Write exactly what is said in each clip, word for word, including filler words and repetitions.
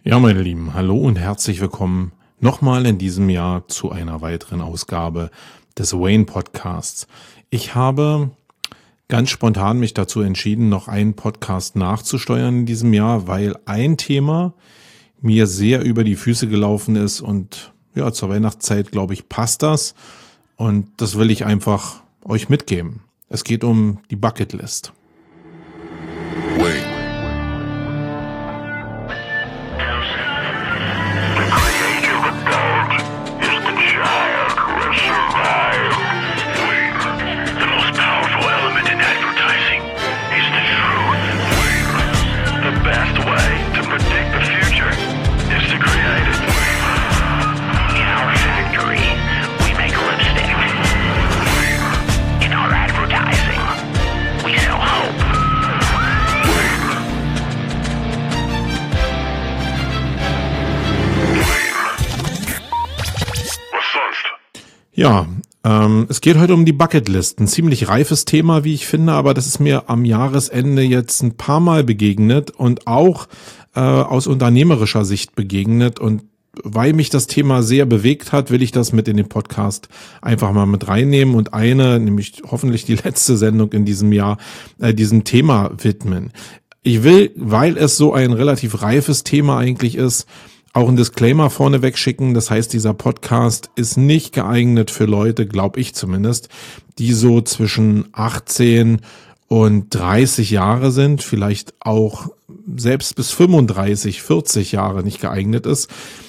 Ja, meine Lieben, hallo und herzlich willkommen nochmal in diesem Jahr zu einer weiteren Ausgabe des Wayne Podcasts. Ich habe ganz spontan mich dazu entschieden, noch einen Podcast nachzusteuern in diesem Jahr, weil ein Thema mir sehr über die Füße gelaufen ist und ja, zur Weihnachtszeit, glaube ich, passt das und das will ich einfach euch mitgeben. Es geht um die Bucketlist. Wayne. Ja, ähm, es geht heute um die Bucketlist. Ein ziemlich reifes Thema, wie ich finde, aber das ist mir am Jahresende jetzt ein paar Mal begegnet und auch äh, aus unternehmerischer Sicht begegnet. Und weil mich das Thema sehr bewegt hat, will ich das mit in den Podcast einfach mal mit reinnehmen und eine, nämlich hoffentlich die letzte Sendung in diesem Jahr, äh, diesem Thema widmen. Ich will, weil es so ein relativ reifes Thema eigentlich ist, auch ein Disclaimer vorneweg schicken. Das heißt, dieser Podcast ist nicht geeignet für Leute, glaube ich zumindest, die so zwischen achtzehn und dreißig Jahre sind, vielleicht auch selbst bis fünfunddreißig, vierzig Jahre nicht geeignet ist,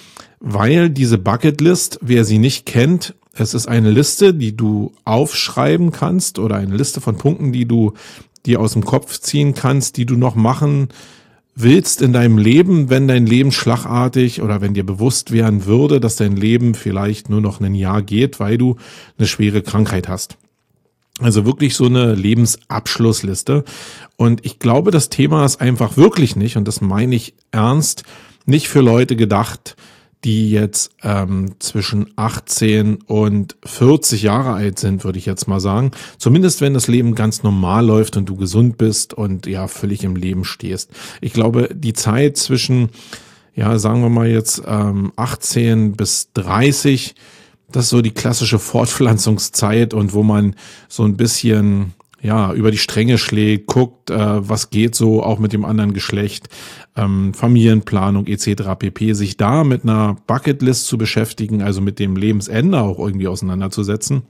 weil diese Bucketlist, wer sie nicht kennt, es ist eine Liste, die du aufschreiben kannst oder eine Liste von Punkten, die du dir aus dem Kopf ziehen kannst, die du noch machen willst in deinem Leben, wenn dein Leben schlagartig oder wenn dir bewusst werden würde, dass dein Leben vielleicht nur noch ein Jahr geht, weil du eine schwere Krankheit hast. Also wirklich so eine Lebensabschlussliste. Und ich glaube, das Thema ist einfach wirklich nicht, und das meine ich ernst, nicht für Leute gedacht, die jetzt ähm, zwischen achtzehn und vierzig Jahre alt sind, würde ich jetzt mal sagen. Zumindest wenn das Leben ganz normal läuft und du gesund bist und ja völlig im Leben stehst. Ich glaube, die Zeit zwischen, ja sagen wir mal jetzt ähm, achtzehn bis dreißig, das ist so die klassische Fortpflanzungszeit und wo man so ein bisschen ja über die Stränge schlägt, guckt, äh, was geht so auch mit dem anderen Geschlecht, ähm, Familienplanung et cetera pp. Sich da mit einer Bucketlist zu beschäftigen, also mit dem Lebensende auch irgendwie auseinanderzusetzen.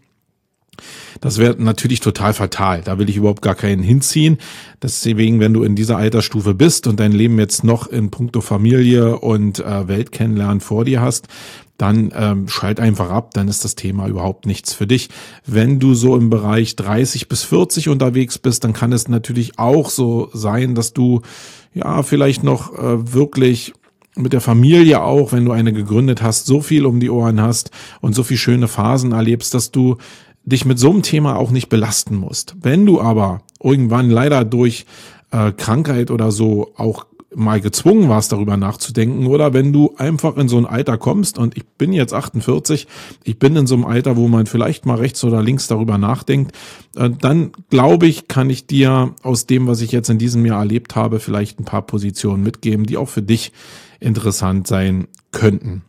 Das wäre natürlich total fatal. Da will ich überhaupt gar keinen hinziehen. Deswegen, wenn du in dieser Altersstufe bist und dein Leben jetzt noch in puncto Familie und äh, Welt kennenlernen vor dir hast, dann ähm, schalt einfach ab, dann ist das Thema überhaupt nichts für dich. Wenn du so im Bereich dreißig bis vierzig unterwegs bist, dann kann es natürlich auch so sein, dass du ja vielleicht noch äh, wirklich mit der Familie auch, wenn du eine gegründet hast, so viel um die Ohren hast und so viel schöne Phasen erlebst, dass du dich mit so einem Thema auch nicht belasten musst. Wenn du aber irgendwann leider durch äh, Krankheit oder so auch mal gezwungen warst, darüber nachzudenken, oder wenn du einfach in so ein Alter kommst, und ich bin jetzt achtundvierzig, ich bin in so einem Alter, wo man vielleicht mal rechts oder links darüber nachdenkt, äh, dann glaube ich, kann ich dir aus dem, was ich jetzt in diesem Jahr erlebt habe, vielleicht ein paar Positionen mitgeben, die auch für dich interessant sein könnten.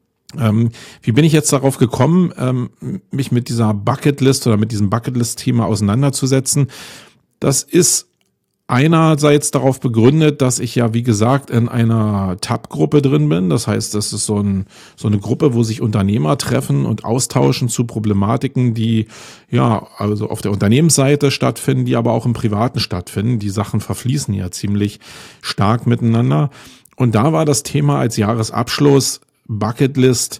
Ähm, wie bin ich jetzt darauf gekommen, ähm, mich mit dieser Bucketlist oder mit diesem Bucketlist-Thema auseinanderzusetzen? Das ist einerseits darauf begründet, dass ich ja, wie gesagt, in einer Tab-Gruppe drin bin. Das heißt, das ist so, ein, so eine Gruppe, wo sich Unternehmer treffen und austauschen zu Problematiken, die ja also auf der Unternehmensseite stattfinden, die aber auch im Privaten stattfinden. Die Sachen verfließen ja ziemlich stark miteinander. Und da war das Thema als Jahresabschluss Bucketlist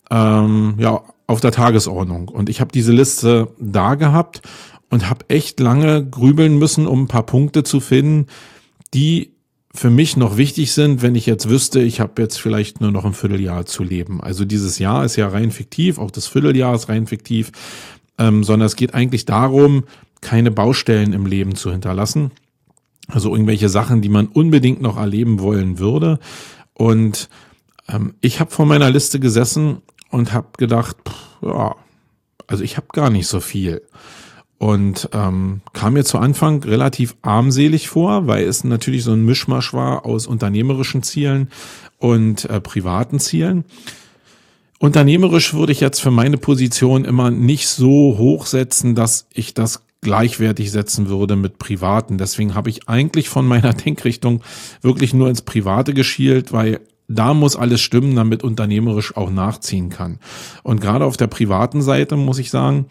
ähm, ja auf der Tagesordnung. Und ich habe diese Liste da gehabt und habe echt lange grübeln müssen, um ein paar Punkte zu finden, die für mich noch wichtig sind, wenn ich jetzt wüsste, ich habe jetzt vielleicht nur noch ein Vierteljahr zu leben. Also dieses Jahr ist ja rein fiktiv, auch das Vierteljahr ist rein fiktiv, ähm, sondern es geht eigentlich darum, keine Baustellen im Leben zu hinterlassen. Also irgendwelche Sachen, die man unbedingt noch erleben wollen würde. Und ähm, ich habe vor meiner Liste gesessen und habe gedacht, pff, ja, also ich habe gar nicht so viel. Und ähm, kam mir zu Anfang relativ armselig vor, weil es natürlich so ein Mischmasch war aus unternehmerischen Zielen und äh, privaten Zielen. Unternehmerisch würde ich jetzt für meine Position immer nicht so hoch setzen, dass ich das gleichwertig setzen würde mit privaten. Deswegen habe ich eigentlich von meiner Denkrichtung wirklich nur ins Private geschielt, weil da muss alles stimmen, damit unternehmerisch auch nachziehen kann. Und gerade auf der privaten Seite muss ich sagen,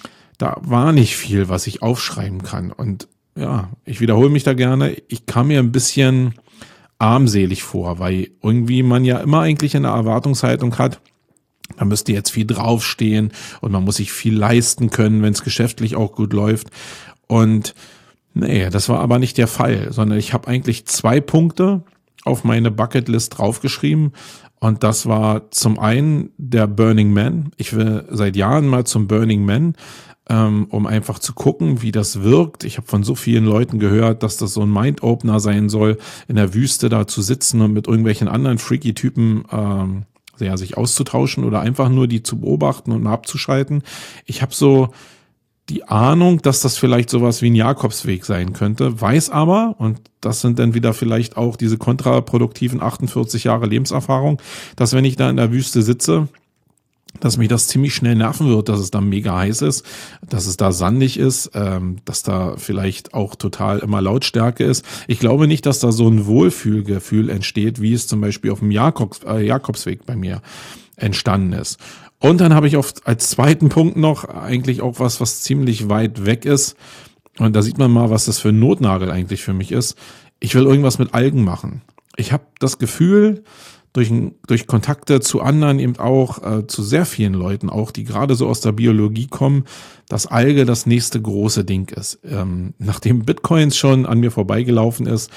da war nicht viel, was ich aufschreiben kann. Und ja, ich wiederhole mich da gerne. Ich kam mir ein bisschen armselig vor, weil irgendwie man ja immer eigentlich eine Erwartungshaltung hat, da müsste jetzt viel draufstehen und man muss sich viel leisten können, wenn es geschäftlich auch gut läuft. Und nee, das war aber nicht der Fall, sondern ich habe eigentlich zwei Punkte auf meine Bucketlist draufgeschrieben. Und das war zum einen der Burning Man. Ich will seit Jahren mal zum Burning Man, ähm, um einfach zu gucken, wie das wirkt. Ich habe von so vielen Leuten gehört, dass das so ein Mind-Opener sein soll, in der Wüste da zu sitzen und mit irgendwelchen anderen Freaky-Typen ähm, ja, sich auszutauschen oder einfach nur die zu beobachten und mal abzuschalten. Ich habe so die Ahnung, dass das vielleicht sowas wie ein Jakobsweg sein könnte, weiß aber, und das sind dann wieder vielleicht auch diese kontraproduktiven achtundvierzig Jahre Lebenserfahrung, dass wenn ich da in der Wüste sitze, dass mich das ziemlich schnell nerven wird, dass es da mega heiß ist, dass es da sandig ist, ähm, dass da vielleicht auch total immer Lautstärke ist. Ich glaube nicht, dass da so ein Wohlfühlgefühl entsteht, wie es zum Beispiel auf dem Jakobs, äh, Jakobsweg bei mir entstanden ist. Und dann habe ich oft als zweiten Punkt noch eigentlich auch was, was ziemlich weit weg ist. Und da sieht man mal, was das für ein Notnagel eigentlich für mich ist. Ich will irgendwas mit Algen machen. Ich habe das Gefühl, durch, durch Kontakte zu anderen, eben auch äh, zu sehr vielen Leuten, auch die gerade so aus der Biologie kommen, dass Alge das nächste große Ding ist. Ähm, nachdem Bitcoins schon an mir vorbeigelaufen ist,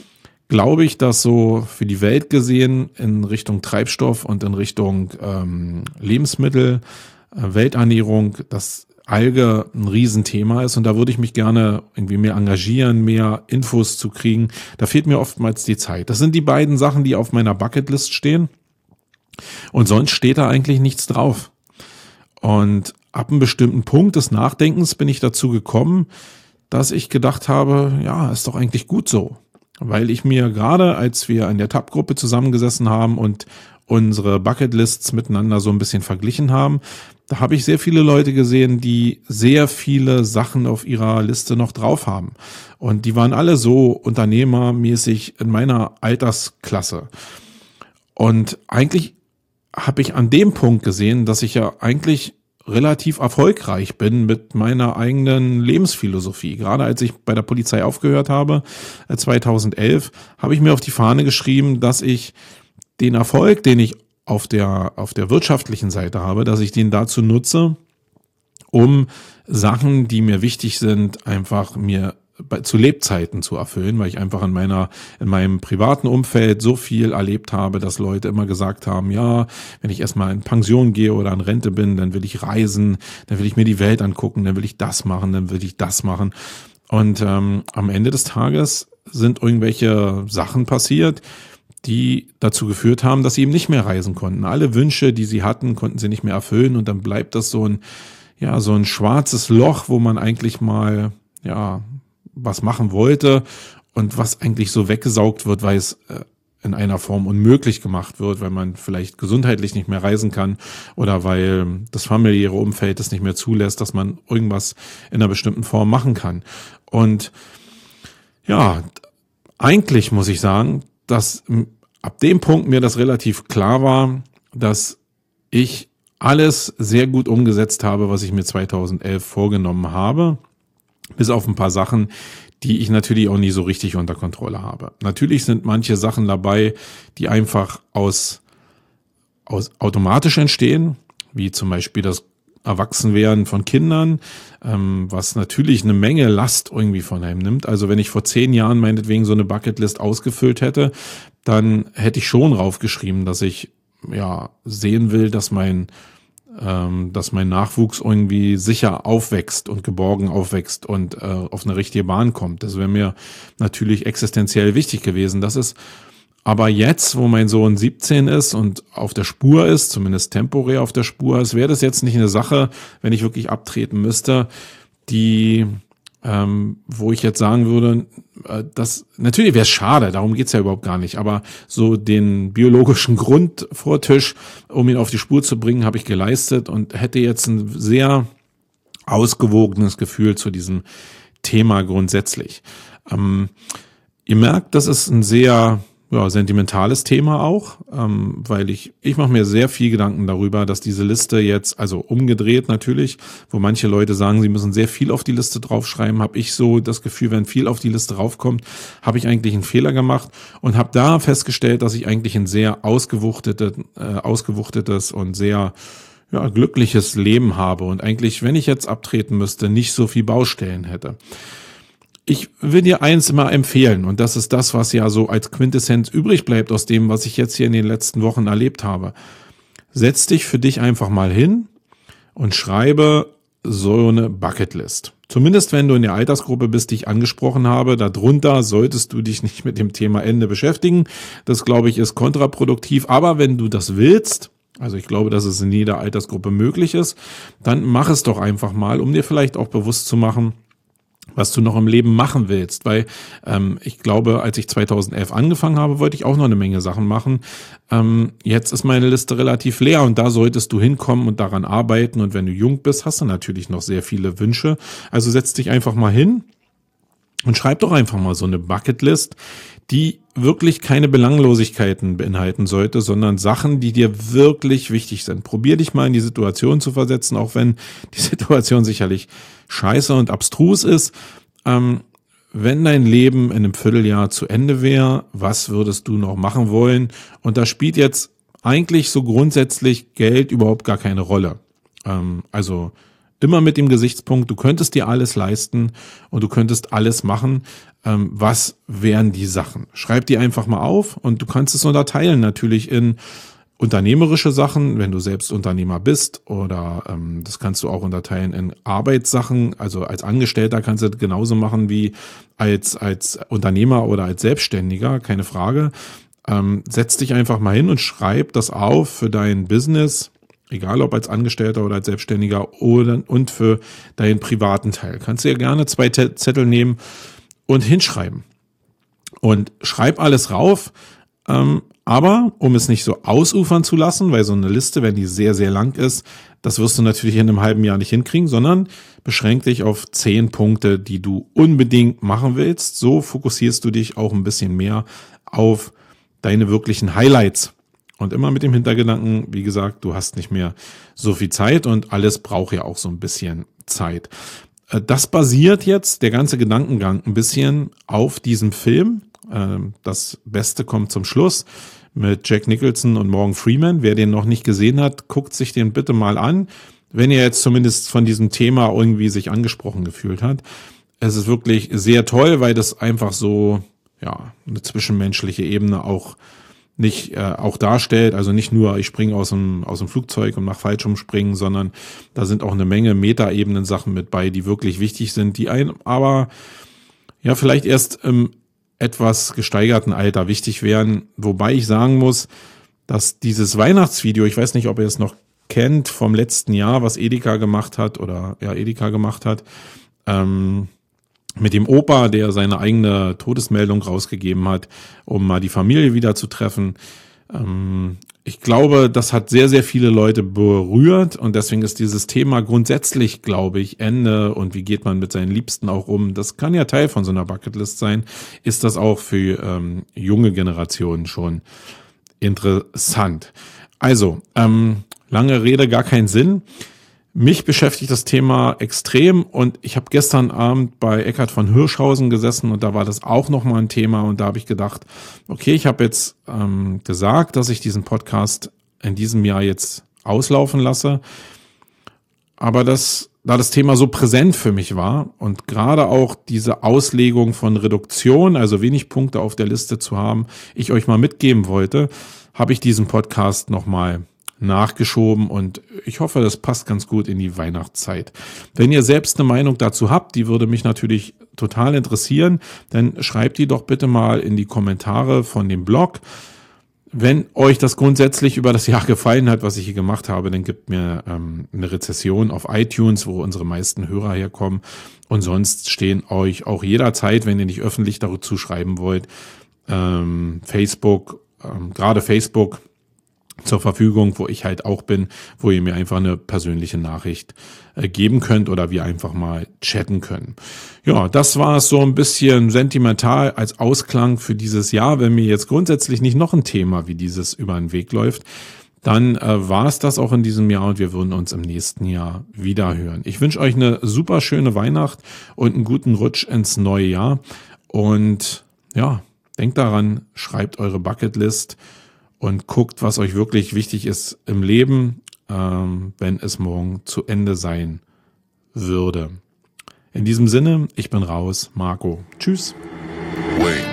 glaube ich, dass so für die Welt gesehen in Richtung Treibstoff und in Richtung ähm, Lebensmittel, äh, Welternährung, dass Alge ein Riesenthema ist und da würde ich mich gerne irgendwie mehr engagieren, mehr Infos zu kriegen. Da fehlt mir oftmals die Zeit. Das sind die beiden Sachen, die auf meiner Bucketlist stehen und sonst steht da eigentlich nichts drauf. Und ab einem bestimmten Punkt des Nachdenkens bin ich dazu gekommen, dass ich gedacht habe, ja, ist doch eigentlich gut so. Weil ich mir gerade, als wir in der Tab-Gruppe zusammengesessen haben und unsere Bucketlists miteinander so ein bisschen verglichen haben, da habe ich sehr viele Leute gesehen, die sehr viele Sachen auf ihrer Liste noch drauf haben. Und die waren alle so unternehmermäßig in meiner Altersklasse. Und eigentlich habe ich an dem Punkt gesehen, dass ich ja eigentlich relativ erfolgreich bin mit meiner eigenen Lebensphilosophie. Gerade als ich bei der Polizei aufgehört habe, zweitausendelf, habe ich mir auf die Fahne geschrieben, dass ich den Erfolg, den ich auf der, auf der wirtschaftlichen Seite habe, dass ich den dazu nutze, um Sachen, die mir wichtig sind, einfach mir bei, zu Lebzeiten zu erfüllen, weil ich einfach in meiner, in meinem privaten Umfeld so viel erlebt habe, dass Leute immer gesagt haben, ja, wenn ich erstmal in Pension gehe oder in Rente bin, dann will ich reisen, dann will ich mir die Welt angucken, dann will ich das machen, dann will ich das machen. Und ähm, am Ende des Tages sind irgendwelche Sachen passiert, die dazu geführt haben, dass sie eben nicht mehr reisen konnten. Alle Wünsche, die sie hatten, konnten sie nicht mehr erfüllen und dann bleibt das so ein, ja, so ein schwarzes Loch, wo man eigentlich mal, ja, was machen wollte und was eigentlich so weggesaugt wird, weil es äh, in einer Form unmöglich gemacht wird, weil man vielleicht gesundheitlich nicht mehr reisen kann oder weil das familiäre Umfeld es nicht mehr zulässt, dass man irgendwas in einer bestimmten Form machen kann. Und ja, eigentlich muss ich sagen, dass ab dem Punkt mir das relativ klar war, dass ich alles sehr gut umgesetzt habe, was ich mir zweitausendelf vorgenommen habe, bis auf ein paar Sachen, die ich natürlich auch nie so richtig unter Kontrolle habe. Natürlich sind manche Sachen dabei, die einfach aus, aus automatisch entstehen, wie zum Beispiel das Erwachsenwerden von Kindern, ähm, was natürlich eine Menge Last irgendwie von einem nimmt. Also wenn ich vor zehn Jahren meinetwegen so eine Bucketlist ausgefüllt hätte, dann hätte ich schon raufgeschrieben, dass ich ja sehen will, dass mein ähm, dass mein Nachwuchs irgendwie sicher aufwächst und geborgen aufwächst und äh, auf eine richtige Bahn kommt. Das wäre mir natürlich existenziell wichtig gewesen. Das ist aber jetzt, wo mein Sohn siebzehn ist und auf der Spur ist, zumindest temporär auf der Spur ist, wäre das jetzt nicht eine Sache, wenn ich wirklich abtreten müsste, die, ähm, wo ich jetzt sagen würde, äh, das natürlich wäre es schade, darum geht's ja überhaupt gar nicht, aber so den biologischen Grundvortisch, um ihn auf die Spur zu bringen, habe ich geleistet und hätte jetzt ein sehr ausgewogenes Gefühl zu diesem Thema grundsätzlich. Ähm, ihr merkt, das ist ein sehr ja, sentimentales Thema auch, ähm, weil ich, ich mache mir sehr viel Gedanken darüber, dass diese Liste jetzt, also umgedreht natürlich, wo manche Leute sagen, sie müssen sehr viel auf die Liste draufschreiben, habe ich so das Gefühl, wenn viel auf die Liste raufkommt, habe ich eigentlich einen Fehler gemacht und habe da festgestellt, dass ich eigentlich ein sehr ausgewuchtetes, äh, ausgewuchtetes und sehr ja, glückliches Leben habe und eigentlich, wenn ich jetzt abtreten müsste, nicht so viel Baustellen hätte. Ich will dir eins immer empfehlen und das ist das, was ja so als Quintessenz übrig bleibt aus dem, was ich jetzt hier in den letzten Wochen erlebt habe. Setz dich für dich einfach mal hin und schreibe so eine Bucketlist. Zumindest wenn du in der Altersgruppe bist, die ich angesprochen habe, darunter solltest du dich nicht mit dem Thema Ende beschäftigen. Das, glaube ich, ist kontraproduktiv. Aber wenn du das willst, also ich glaube, dass es in jeder Altersgruppe möglich ist, dann mach es doch einfach mal, um dir vielleicht auch bewusst zu machen, was du noch im Leben machen willst, weil ähm, ich glaube, als ich zweitausendelf angefangen habe, wollte ich auch noch eine Menge Sachen machen. Ähm, jetzt ist meine Liste relativ leer und da solltest du hinkommen und daran arbeiten und wenn du jung bist, hast du natürlich noch sehr viele Wünsche. Also setz dich einfach mal hin und schreib doch einfach mal so eine Bucketlist, die wirklich keine Belanglosigkeiten beinhalten sollte, sondern Sachen, die dir wirklich wichtig sind. Probier dich mal in die Situation zu versetzen, auch wenn die Situation sicherlich scheiße und abstrus ist. Ähm, wenn dein Leben in einem Vierteljahr zu Ende wäre, was würdest du noch machen wollen? Und da spielt jetzt eigentlich so grundsätzlich Geld überhaupt gar keine Rolle. Ähm, also immer mit dem Gesichtspunkt, du könntest dir alles leisten und du könntest alles machen. Ähm, was wären die Sachen? Schreib die einfach mal auf und du kannst es unterteilen natürlich in unternehmerische Sachen, wenn du selbst Unternehmer bist oder ähm, das kannst du auch unterteilen in Arbeitssachen, also als Angestellter kannst du das genauso machen wie als, als Unternehmer oder als Selbstständiger, keine Frage. Ähm, setz dich einfach mal hin und schreib das auf für dein Business, egal ob als Angestellter oder als Selbstständiger oder und für deinen privaten Teil. Kannst du ja gerne zwei Zettel nehmen und hinschreiben. Und schreib alles rauf, ähm, aber um es nicht so ausufern zu lassen, weil so eine Liste, wenn die sehr, sehr lang ist, das wirst du natürlich in einem halben Jahr nicht hinkriegen, sondern beschränk dich auf zehn Punkte, die du unbedingt machen willst. So fokussierst du dich auch ein bisschen mehr auf deine wirklichen Highlights. Und immer mit dem Hintergedanken, wie gesagt, du hast nicht mehr so viel Zeit und alles braucht ja auch so ein bisschen Zeit. Das basiert jetzt, der ganze Gedankengang, ein bisschen auf diesem Film. Das Beste kommt zum Schluss mit Jack Nicholson und Morgan Freeman. Wer den noch nicht gesehen hat, guckt sich den bitte mal an, wenn ihr jetzt zumindest von diesem Thema irgendwie sich angesprochen gefühlt hat. Es ist wirklich sehr toll, weil das einfach so ja eine zwischenmenschliche Ebene auch nicht äh, auch darstellt, also nicht nur ich springe aus dem aus dem Flugzeug und mache Fallschirmspringen, sondern da sind auch eine Menge Metaebenen Sachen mit bei, die wirklich wichtig sind, die einem aber ja vielleicht erst im etwas gesteigerten Alter wichtig wären, wobei ich sagen muss, dass dieses Weihnachtsvideo, ich weiß nicht, ob ihr es noch kennt, vom letzten Jahr, was Edeka gemacht hat oder ja Edeka gemacht hat, ähm, mit dem Opa, der seine eigene Todesmeldung rausgegeben hat, um mal die Familie wieder zu treffen. Ähm, ich glaube, das hat sehr, sehr viele Leute berührt und deswegen ist dieses Thema grundsätzlich, glaube ich, Ende und wie geht man mit seinen Liebsten auch um, das kann ja Teil von so einer Bucketlist sein, ist das auch für ähm, junge Generationen schon interessant. Also, ähm, lange Rede, gar keinen Sinn. Mich beschäftigt das Thema extrem und ich habe gestern Abend bei Eckhard von Hirschhausen gesessen und da war das auch nochmal ein Thema und da habe ich gedacht, okay, ich habe jetzt ähm, gesagt, dass ich diesen Podcast in diesem Jahr jetzt auslaufen lasse, aber das, da das Thema so präsent für mich war und gerade auch diese Auslegung von Reduktion, also wenig Punkte auf der Liste zu haben, ich euch mal mitgeben wollte, habe ich diesen Podcast nochmal nachgeschoben und ich hoffe, das passt ganz gut in die Weihnachtszeit. Wenn ihr selbst eine Meinung dazu habt, die würde mich natürlich total interessieren, dann schreibt die doch bitte mal in die Kommentare von dem Blog. Wenn euch das grundsätzlich über das Jahr gefallen hat, was ich hier gemacht habe, dann gebt mir ähm, eine Rezession auf iTunes, wo unsere meisten Hörer herkommen. Und sonst stehen euch auch jederzeit, wenn ihr nicht öffentlich dazu schreiben wollt, ähm, Facebook, ähm, gerade Facebook zur Verfügung, wo ich halt auch bin, wo ihr mir einfach eine persönliche Nachricht äh, geben könnt oder wir einfach mal chatten können. Ja, das war es so ein bisschen sentimental als Ausklang für dieses Jahr. Wenn mir jetzt grundsätzlich nicht noch ein Thema wie dieses über den Weg läuft, dann äh, war es das auch in diesem Jahr und wir würden uns im nächsten Jahr wieder hören. Ich wünsche euch eine super schöne Weihnacht und einen guten Rutsch ins neue Jahr. Und ja, denkt daran, schreibt eure Bucketlist und guckt, was euch wirklich wichtig ist im Leben, ähm, wenn es morgen zu Ende sein würde. In diesem Sinne, ich bin raus, Marco. Tschüss. Wait.